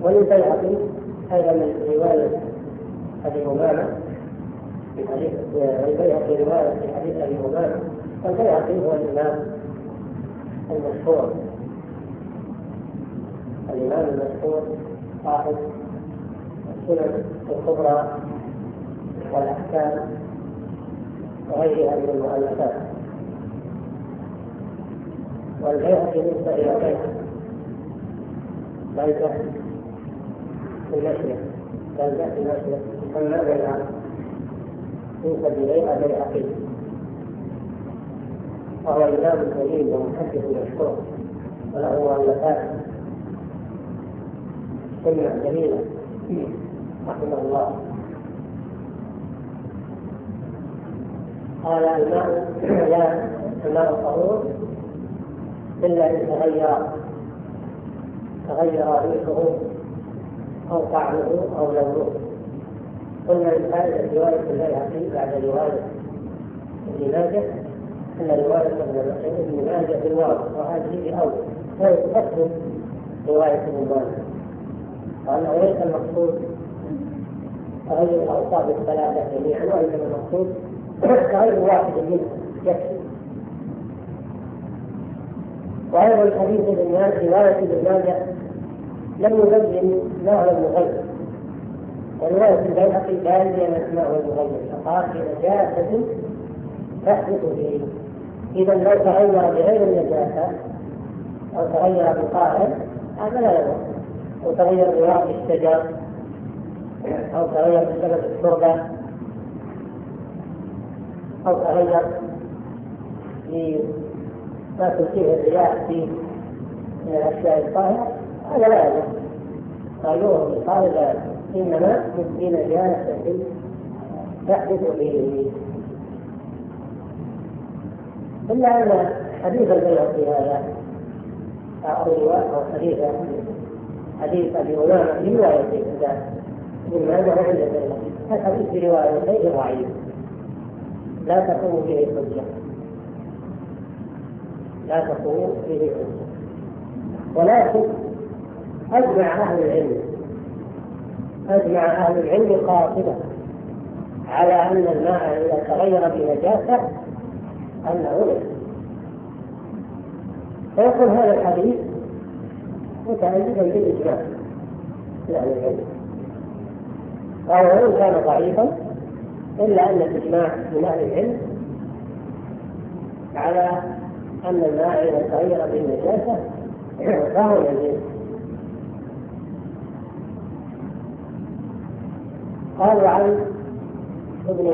وللبيهقي أيضا من رواية أبي أمامة في حديث البيهقي رواية في حديث أبي أمامة. والبيهقي هو الإمام المشهور، الإمام المشهور صاحب السنن الكبرى والأحكام وغيرها من المؤلفات. والبيهقي نسبة إلى بلدة في المشرق، بلدة في المشرق تسمى بيهقي، نسبة إليها بيهقي، وهو إمام جليل ومحدث مشهور وله مؤلفات سنة جميلة رحمه الله. قال الماء طهور إلا إن تغير ريحه أو طعمه أو لونه. قلنا من فائدة رواية البيهقي بعد رواية ابن ماجه أن رواية ابن ماجه في الواقع وهذه أول وهي تفسر رواية ابن ماجه، وأنه ليس المقصود تغير الأوصاف الثلاثة جميعا، وإنما المقصود تغير واحد منه يكفي. وأيضا حديث ابن ماجه رواية ابن ماجه لم يبين ما هو المغير، ورواية البيهقي بين ما هو المغير، فقال في نجاسة تحدث به. إذا لو تغير بغير النجاسة أو تغير بطاهر هذا لا يضر، أو تغير بورق الشجر أو تغير بسبب التربة أو تغير بما تلقيه الرياح فيه من الأشياء الطاهرة هذا لا يضر، تغيره بالطاهر لا يضر، إنما بنجاسة تحدث به. إلا أن حديث البيهقي هذا أو حديث أبي أمامة في رواية ابن ماجه عند البيهقي، الحديث في رواية غير ضعيف لا تقوم به حجة، ولكن أجمع أهل العلم قاطبة على أن الماء إذا تغير بنجاسة أنه يجب. فيكون هذا الحديث متأيدا بالإجماع لأهل العلم، وإن كان ضعيفا إلا أن الإجماع من أهل العلم على أن الماء إذا تغير بالنجاسة فهو يجب. قالوا عن ابن